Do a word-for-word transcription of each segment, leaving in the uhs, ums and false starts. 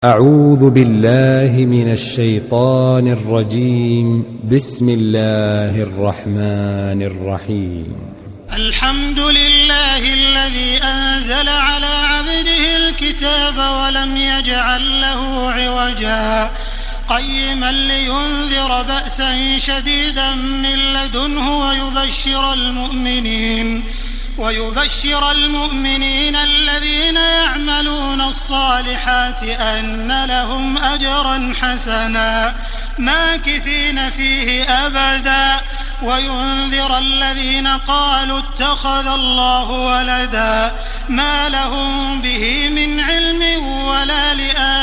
أعوذ بالله من الشيطان الرجيم. بسم الله الرحمن الرحيم. الحمد لله الذي أنزل على عبده الكتاب ولم يجعل له عوجا قيما لينذر بأسا شديدا من لدنه ويبشر المؤمنين ويبشر المؤمنين الذين يعملون الصالحات أن لهم أجرا حسنا ماكثين فيه أبدا وينذر الذين قالوا اتخذ الله ولدا ما لهم به من علم ولا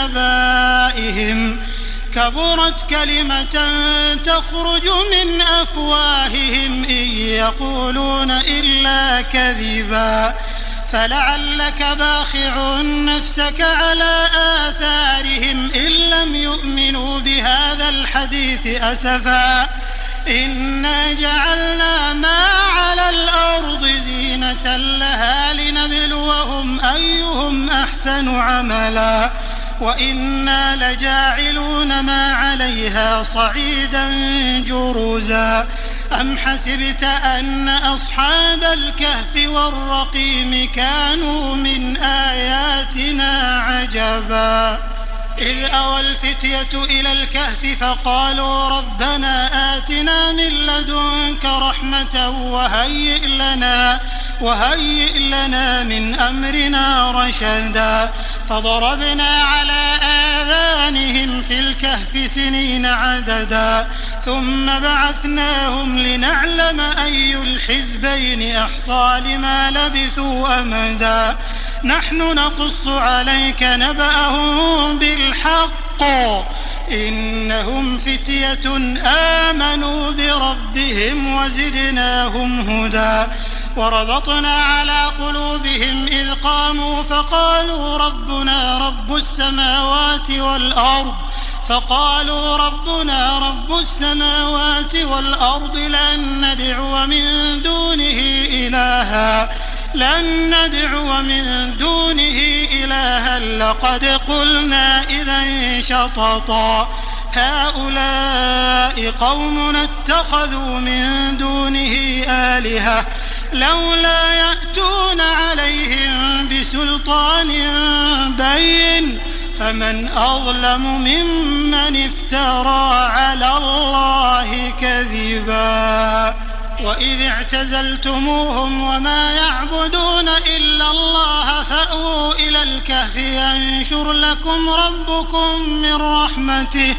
لآبائهم كبرت كلمة تخرج من أفواههم إن يقولون إلا كذبا فلعلك باخع نفسك على آثارهم إن لم يؤمنوا بهذا الحديث أسفا إنا جعلنا ما على الأرض زينة لها لنبلوهم أيهم أحسن عملا وإنا لجاعلون ما عليها صعيدا جرزا أم حسبت أن أصحاب الكهف والرقيم كانوا من آياتنا عجبا إذ أوى الفتية إلى الكهف فقالوا ربنا آتنا من لدنك رحمة وهيئ لنا وهيئ لنا من أمرنا رشدا فضربنا على آذانهم في الكهف سنين عددا ثم بعثناهم لنعلم أي الحزبين أحصى لما لبثوا أمدا نحن نقص عليك نبأهم بالحق إنهم فتية آمنوا بربهم وزدناهم هدى وربطنا على قلوبهم إذ قاموا فقالوا ربنا رب السماوات والأرض فقالوا ربنا رب السماوات والأرض لن ندعو من دونه إلها لن ندعو من دونه إلها لقد قلنا إذا شططا هؤلاء قومنا اتخذوا من دونه آلهة لولا يأتون عليهم بسلطان بين فمن أظلم ممن افترى على الله كذبا وإذ اعتزلتموهم وما يعبدون إلا الله فأووا إلى الكهف ينشر لكم ربكم من رحمته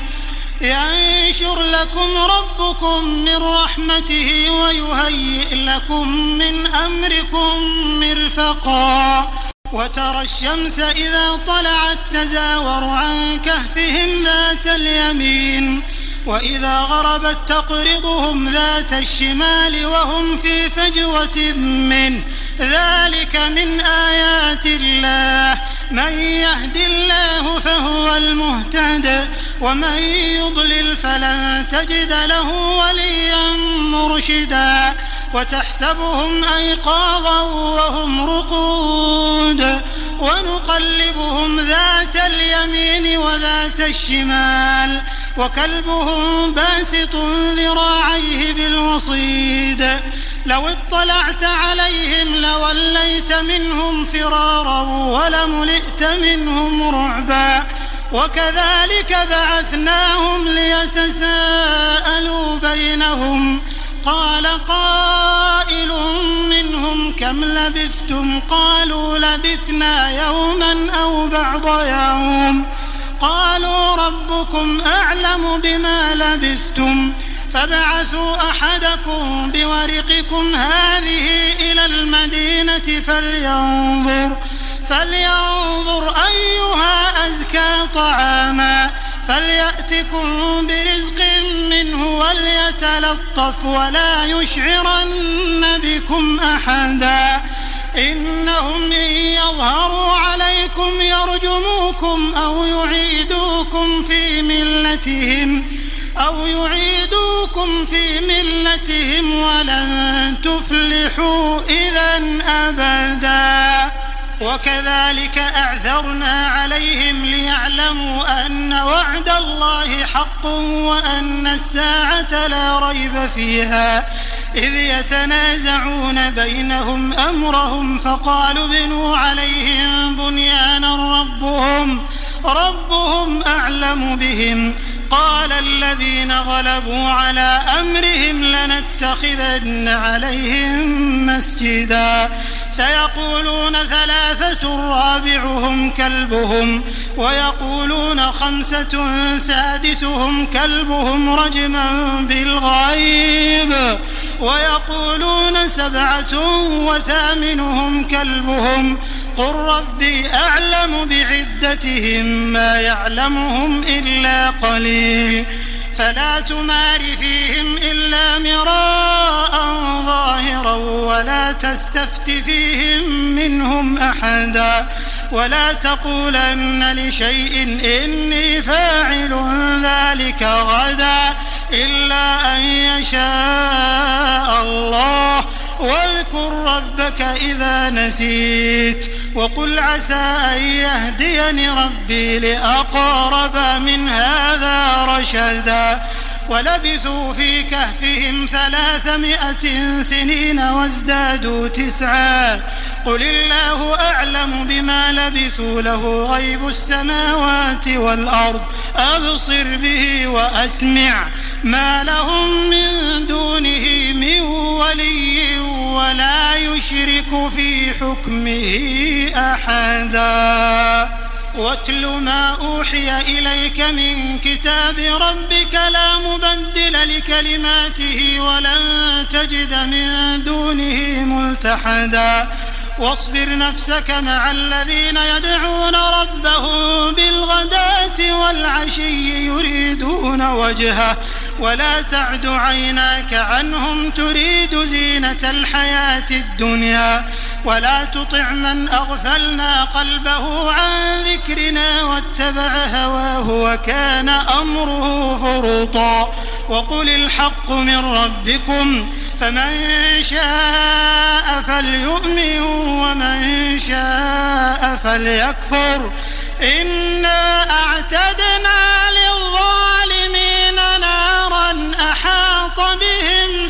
ينشر لكم ربكم من رحمته ويهيئ لكم من أمركم مرفقا وترى الشمس إذا طلعت تزاور عن كهفهم ذات اليمين وإذا غربت تقرضهم ذات الشمال وهم في فجوة منه ذلك من آيات الله من يهد الله فهو المهتد ومن يضلل فلن تجد له وليا مرشدا وتحسبهم أيقاظا وهم رقود ونقلبهم ذات اليمين وذات الشمال وكلبهم باسط ذراعيه بالوصيد لو اطلعت عليهم لوليت منهم فرارا ولملئت منهم رعبا وكذلك بعثناهم ليتساءلوا بينهم قال قائل منهم كم لبثتم قالوا لبثنا يوما أو بعض يوم قالوا ربكم أعلم بما لبثتم فابعثوا أحدكم بورقكم هذه إلى المدينة فلينظر فلينظر أيها أزكى طعاما فليأتكم برزق منه وليتلطف ولا يشعرن بكم أحدا إنهم إن يظهروا عليكم يرجموكم أو يعيدوكم في ملتهم أو يعيدوكم في ملتهم ولن تفلحوا إذا أبدا وكذلك أعثرنا عليهم ليعلموا أن وعد الله حق وأن الساعة لا ريب فيها إذ يتنازعون بينهم أمرهم فقالوا ابنوا عليهم بنيانا ربهم ربهم أعلم بهم قال الذين غلبوا على أمرهم لنتخذن عليهم مسجدا سيقولون ثلاثة رابعهم كلبهم ويقولون خمسة سادسهم كلبهم رجما بالغيب ويقولون سبعة وثامنهم كلبهم قل ربي أعلم بعدتهم ما يعلمهم إلا قليل فلا تمار فيهم إلا مراء ظاهرا ولا تستفت فيهم منهم أحدا ولا تقولن لشيء إني فاعل ذلك غدا إلا أن يشاء الله واذكر ربك إذا نسيت وقل عسى أن يهديني ربي لأقرب من هذا رشدا ولبثوا في كهفهم ثلاثمائة سنين وازدادوا تسعا قل الله أعلم بما لبثوا له غيب السماوات والأرض أبصر به وأسمع ما لهم من دونه من ولي ولا يشرك في حكمه أحدا واتل ما أوحي إليك من كتاب ربك لا مبدل لكلماته ولن تجد من دونه ملتحدا واصبر نفسك مع الذين يدعون ربهم بالغداة والعشي يريدون وجهه ولا تعد عيناك عنهم تريد زينة الحياة الدنيا ولا تطع من أغفلنا قلبه عن ذكرنا واتبع هواه وكان أمره فرطا وقل الحق من ربكم فمن شاء فليؤمن ومن شاء فليكفر إنا أعتدنا للظالمين نارا أحاط بهم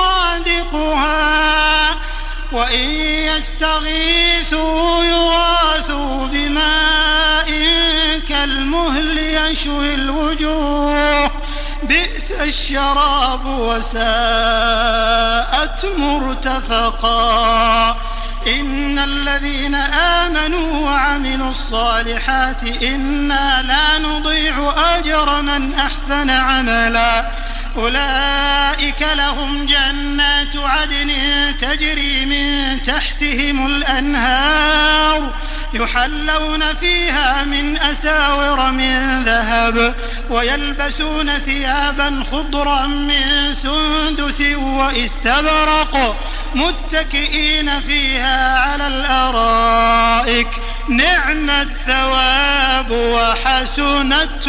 سرادقها وإن يستغيثوا يغاثوا بماء كالمهل يشوي الوجوه بئس الشراب وساءت مرتفقا إن الذين آمنوا وعملوا الصالحات إنا لا نضيع أجر من أحسن عملا أولئك لهم جنات عدن تجري من تحتهم الأنهار يحلون فيها من أساور من ذهب ويلبسون ثيابا خضرا من سندس واستبرق متكئين فيها على الأرائك نعم الثواب وحسنت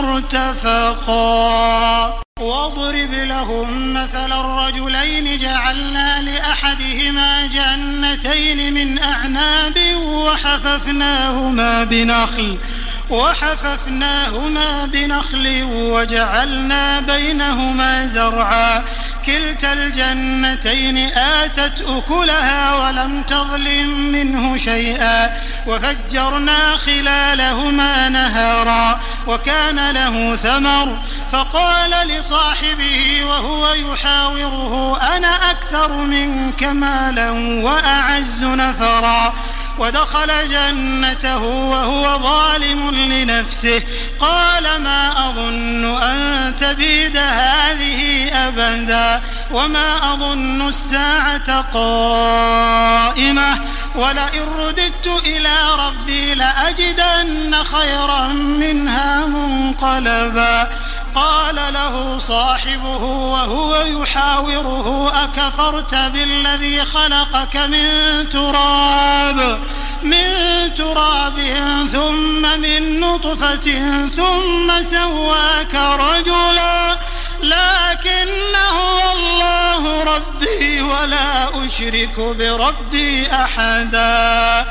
مرتفقا واضرب لهم مثل الرجلين جعلنا لأحدهما جنتين من أعناب وحففناهما بنخل وحففناهما بنخل وجعلنا بينهما زرعا كلتا الجنتين آتت أكلها ولم تظلم منه شيئا وفجرنا خلالهما نهارا وكان له ثمر فقال لصاحبه وهو يحاوره أنا أكثر منك مالا وأعز نفرا ودخل جنته وهو ظالم لنفسه قال ما أظن أن تبيد هذه أبدا وما أظن الساعة قائمة ولئن رددت إلى ربي لأجدن خيرا منها منقلبا قال له صاحبه وهو يحاوره أكفرت بالذي خلقك من تراب من تراب ثم من نطفة ثم سواك رجلا لكن هو الله ربي ولا أشرك بربي أحدا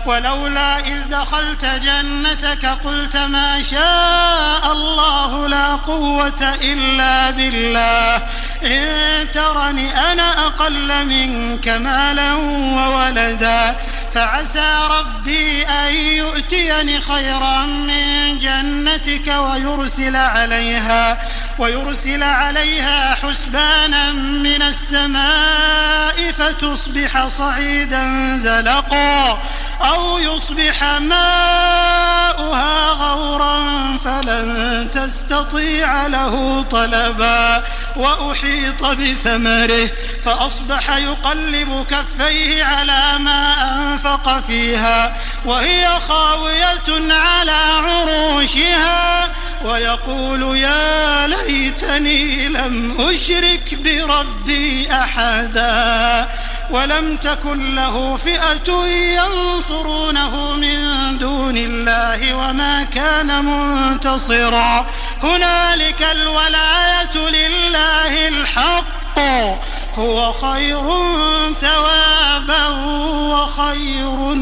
ولولا إذ دخلت جنتك قلت ما شاء الله لا قوة إلا بالله إن ترني أنا أقل منك مالا وولدا فعسى ربي أن يؤتيني خيرا من جنتك ويرسل عليها ويرسل عليها حسبانا من السماء فتصبح صعيدا زلقا أو يصبح ماؤها غورا فلن تستطيع له طلبا وأحيط بثمره فأصبح يقلب كفيه على ما أنفق فيها وهي خاوية على عروشها ويقول يا ليتني لم أشرك بربي أحدا ولم تكن له فئة ينصرونه من دون الله وما كان منتصرا هنالك الولاية لله الحق هو خير ثوابا وخير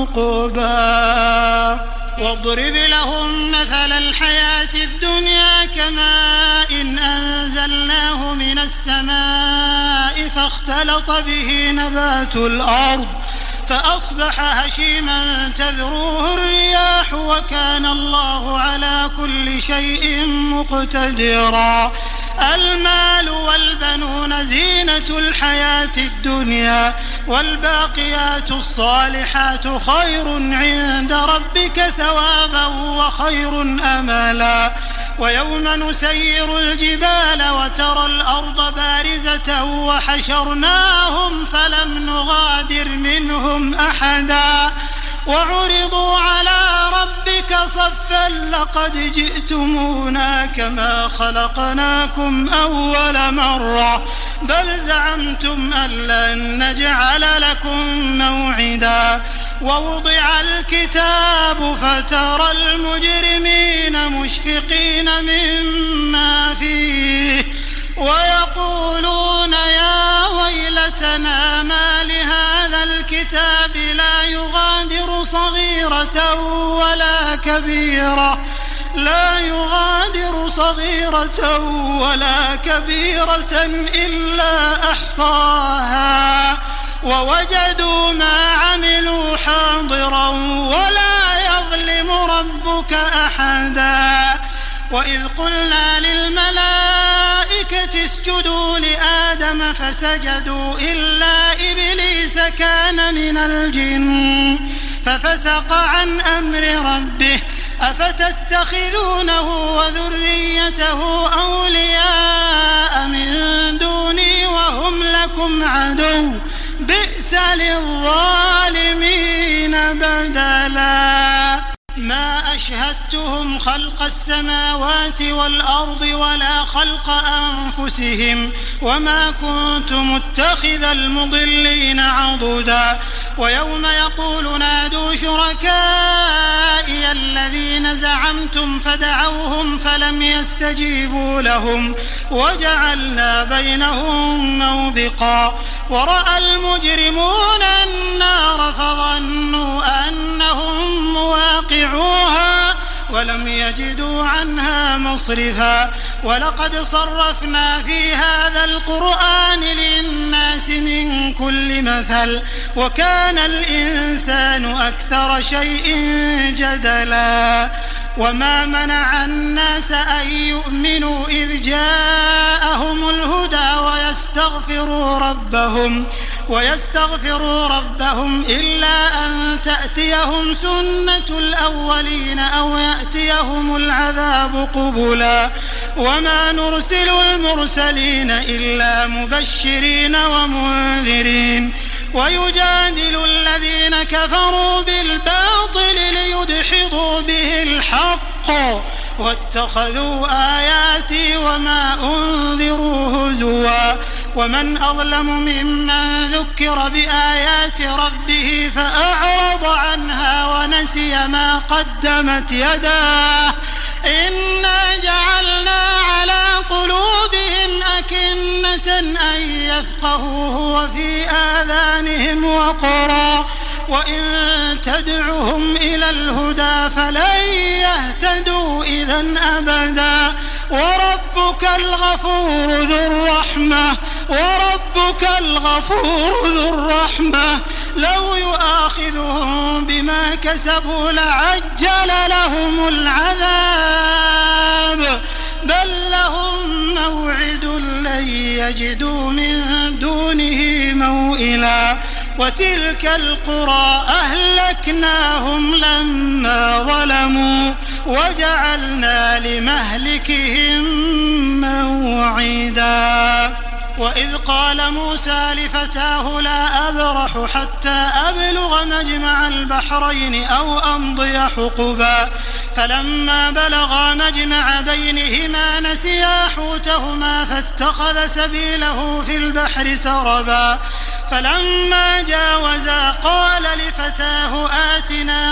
عقبا واضرب لهم مثل الحياة الدنيا كماء إن أنزلناه من السماء فاختلط به نبات الأرض فأصبح هشيما تذروه الرياح وكان الله على كل شيء مقتدرا المال والبنون زينة الحياة الدنيا والباقيات الصالحات خير عند ربك ثوابا وخير أملا ويوم نسير الجبال وترى الأرض بارزة وحشرناهم فلم نغادر منهم أحدا وعرضوا على ربك صفا لقد جئتمونا كما خلقناكم أول مرة بل زعمتم أن لن نجعل لكم موعدا ووضع الكتاب فترى المجرمين مشفقين مما فيه ويقولون يا ويلتنا ما لهذا الكتاب لا يغادر صغيرة ولا كبيرة لا يغادر صغيرة ولا كبيرة إلا أحصاها ووجدوا ما عملوا حاضرا ولا يظلم ربك أحدا وإذ قلنا للملائكة اسجدوا لآدم فسجدوا إلا إبليس كان من الجن ففسق عن أمر ربه أفتتخذونه وذريته أولياء من دوني وهم لكم عدو بئس للظالمين بدلا ما أشهدتهم خلق السماوات والأرض ولا خلق أنفسهم وما كنت متخذ المضلين عضدا ويوم يقول نادوا شركائي الذين زعمتم فدعوهم فلم يستجيبوا لهم وجعلنا بينهم موبقا ورأى المجرمون النار فظنوا أنهم مواقعوها ولم يجدوا عنها مصرفا ولقد صرفنا في هذا القرآن للناس من كل مثل وكان الإنسان أكثر شيء جدلا وما منع الناس أن يؤمنوا إذ جاءهم الهدى ويستغفروا ربهم ويستغفروا ربهم إلا أن تأتيهم سنة الأولين أو يأتيهم العذاب قبلا وما نرسل المرسلين إلا مبشرين ومنذرين ويجادل الذين كفروا بالباطل ليدحضوا به الحق واتخذوا آياتي وما أنذروا هزوا ومن أظلم ممن ذكر بآيات ربه فأعرض عنها ونسي ما قدمت يداه إنا جعلنا على قلوبهم أكنة أن يفقهوه وفي آذانهم وقرا وإن تدعهم إلى الهدى فلن يهتدوا إذن أبدا وربك الغفور ذو الرحمة وربك الغفور ذو الرحمة لو يؤاخذهم بما كسبوا لعجل لهم العذاب بل لهم موعد لن يجدوا من دونه موئلا وتلك القرى أهلكناهم لما ظلموا وجعلنا لمهلكهم موعدا وإذ قال موسى لفتاه لا أبرح حتى أبلغ مجمع البحرين أو أمضي حقبا فلما بلغا مجمع بينهما نسيا حوتهما فاتخذ سبيله في البحر سربا فلما جاوزا قال لفتاه آتنا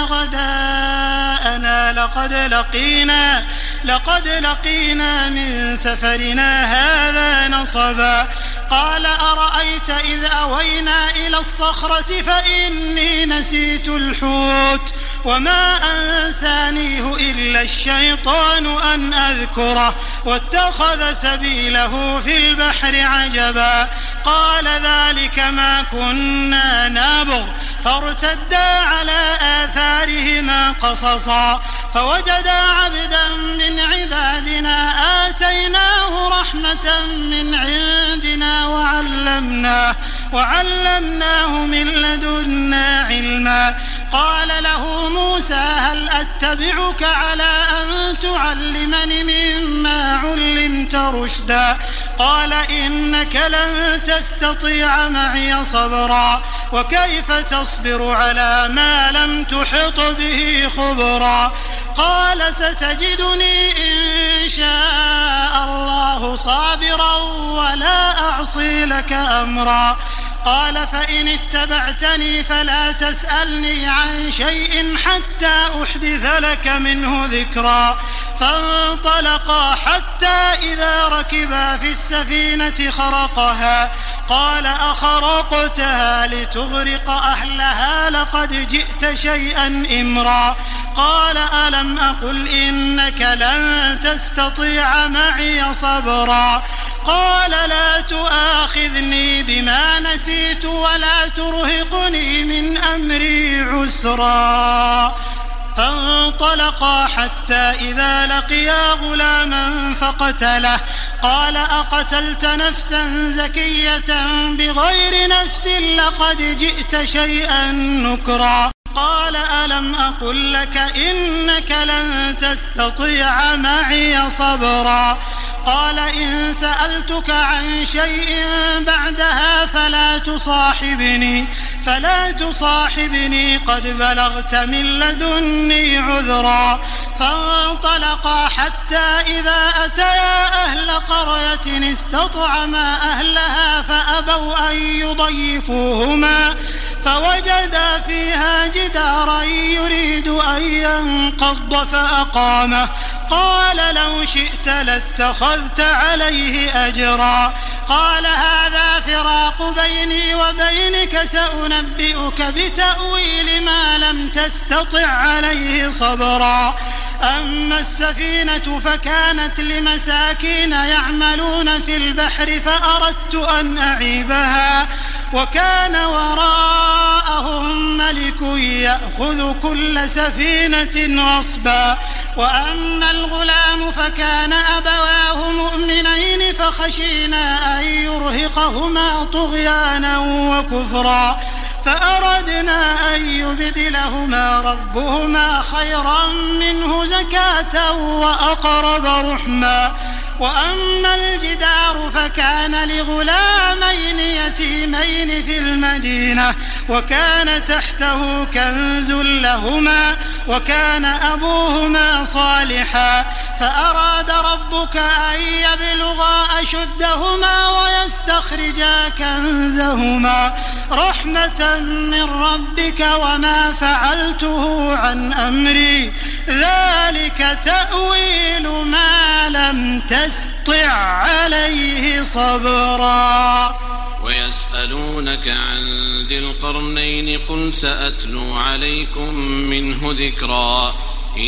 غداءنا لقد لقينا لقد لقينا من سفرنا هذا نصبا قال أرأيت إذ أوينا إلى الصخرة فإني نسيت الحوت وما أنسانيه إلا الشيطان أن أذكره واتخذ سبيله في البحر عجبا قال ذلك ما كنا نبغ فارتدا على آثارهما قصصا فوجدا عبدا من عبادنا آتيناه رحمة من عندنا وعلمناه وعلمناه من لدنا علما قال له موسى هل أتبعك على أن تعلمني مما علمت رشدا قال إنك لن تستطيع معي صبرا وكيف تصبر على ما لم تحط به خبرا قال ستجدني إن شاء الله صابرا ولا أعصي لك أمرا قال فإن اتبعتني فلا تسألني عن شيء حتى أحدث لك منه ذكرا فانطلقا حتى إذا ركبا في السفينة خرقها قال أخرقتها لتغرق أهلها لقد جئت شيئا إمرا قال ألم أقل إنك لن تستطيع معي صبرا قال لا تؤاخذني بما نسيت ولا ترهقني من أمري عسرا فانطلقا حتى إذا لقيا غلاما فقتله قال أقتلت نفسا زكية بغير نفس لقد جئت شيئا نكرا قال ألم أقل لك إنك لن تستطيع معي صبرا قال إن سألتك عن شيء بعدها فلا تصاحبني فلا تصاحبني قد بلغت من لدني عذرا فانطلقا حتى إذا أتيا أهل قرية استطعما أهلها فأبوا أن يضيفوهما فوجدا فيها جدارا يريد أن ينقض فأقامه قال لو شئت لاتخذت عليه أجرا قال هذا فراق بيني وبينك سأنبئك بتأويل ما لم تستطع عليه صبرا أما السفينة فكانت لمساكين يعملون في البحر فأردت أن أعيبها وكان وراءهم ملك يأخذ كل سفينة غصبا وأما الغلام فكان أبواه مؤمنين فخشينا أن يرهقهما طغيانا وكفرا فأردنا أن يبدلهما ربهما خيرا منه زكاة وأقرب رحما وأما الجدار فكان لغلامين يتيمين في المدينة وكان تحته كنز لهما وكان أبوهما صالحا فأراد ربك أن يبلغا أشدهما ويستخرجا كنزهما رحمة من ربك وما فعلته عن أمري ذلك تأويل ما لم تستطع عليه صبرا ويسألونك عن ذي القرنين قل سأتلو عليكم منه ذكرا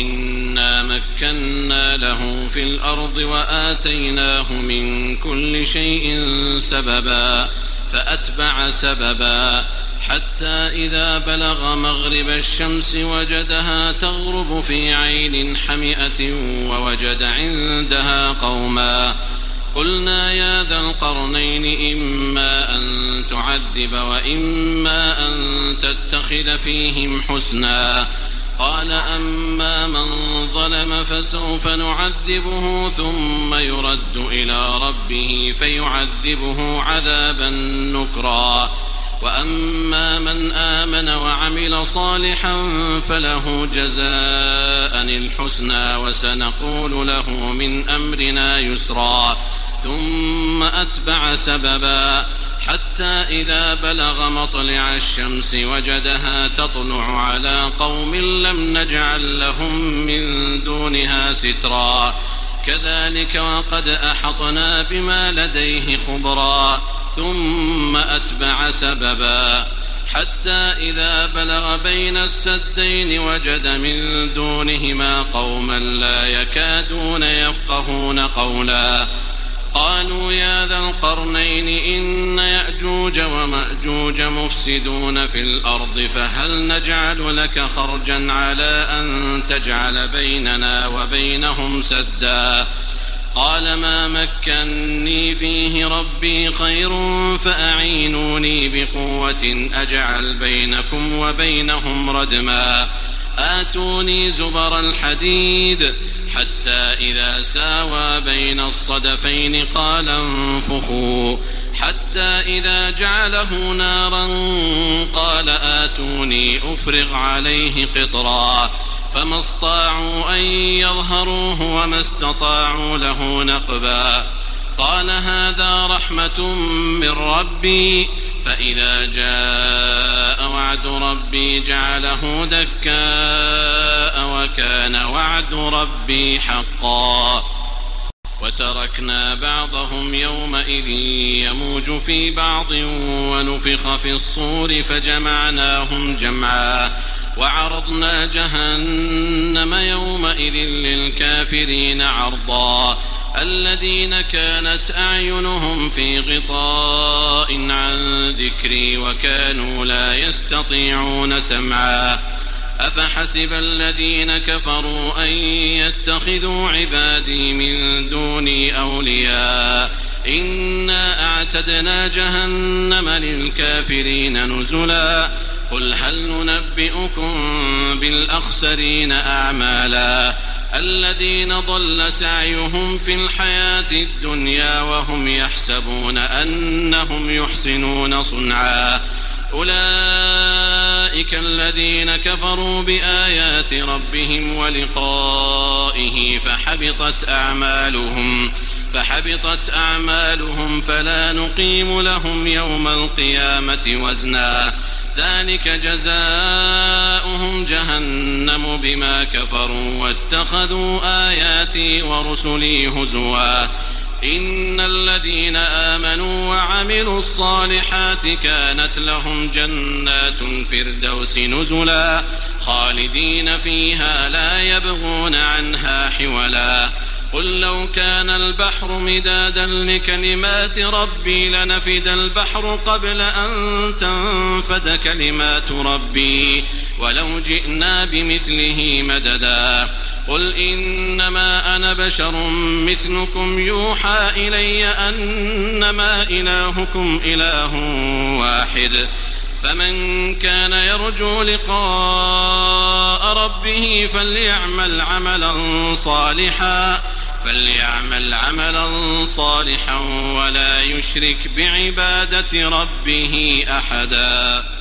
إنا مكنا له في الأرض وآتيناه من كل شيء سببا فأتبع سببا حتى إذا بلغ مغرب الشمس وجدها تغرب في عين حمئة ووجد عندها قوما قلنا يا ذا القرنين إما أن تعذب وإما أن تتخذ فيهم حسنا قال أما من ظلم فسوف نعذبه ثم يرد إلى ربه فيعذبه عذابا نكرا وأما من آمن وعمل صالحا فله جزاء الحسنى وسنقول له من أمرنا يسرا ثم أتبع سببا حتى إذا بلغ مطلع الشمس وجدها تطلع على قوم لم نجعل لهم من دونها سترا كذلك وقد أحطنا بما لديه خبرا ثم أتبع سببا حتى إذا بلغ بين السدين وجد من دونهما قوما لا يكادون يفقهون قولا قالوا يا ذا القرنين إن يأجوج ومأجوج مفسدون في الأرض فهل نجعل لك خرجا على أن تجعل بيننا وبينهم سدا قال ما مكني فيه ربي خير فأعينوني بقوة أجعل بينكم وبينهم ردما آتوني زبر الحديد حتى إذا ساوى بين الصدفين قال انفخوا حتى إذا جعله نارا قال آتوني أفرغ عليه قطرا فما استطاعوا أن يظهروه وما استطاعوا له نقبا قال هذا رحمة من ربي فإذا جاء وعد ربي جعله دكاء وكان وعد ربي حقا وتركنا بعضهم يومئذ يموج في بعض ونفخ في الصور فجمعناهم جمعا وعرضنا جهنم يومئذ للكافرين عرضا الذين كانت أعينهم في غطاء عن ذكري وكانوا لا يستطيعون سمعا أفحسب الذين كفروا أن يتخذوا عبادي من دوني أولياء إنا أعتدنا جهنم للكافرين نزلا قل هل ننبئكم بالأخسرين أعمالا الذين ضل سعيهم في الحياة الدنيا وهم يحسبون أنهم يحسنون صنعا أولئك الذين كفروا بآيات ربهم ولقائه فحبطت أعمالهم فحبطت أعمالهم فلا نقيم لهم يوم القيامة وزنا ذلك جزاؤهم جهنم بما كفروا واتخذوا آياتي ورسلي هزوا إن الذين آمنوا وعملوا الصالحات كانت لهم جنات الفردوس نزلا خالدين فيها لا يبغون عنها حولا قل لو كان البحر مدادا لكلمات ربي لنفد البحر قبل أن تنفد كلمات ربي ولو جئنا بمثله مددا قل إنما أنا بشر مثلكم يوحى إلي أنما إلهكم إله واحد فمن كان يرجو لقاء ربه فليعمل عملا صالحا فليعمل عملا صالحا ولا يشرك بعبادة ربه أحدا.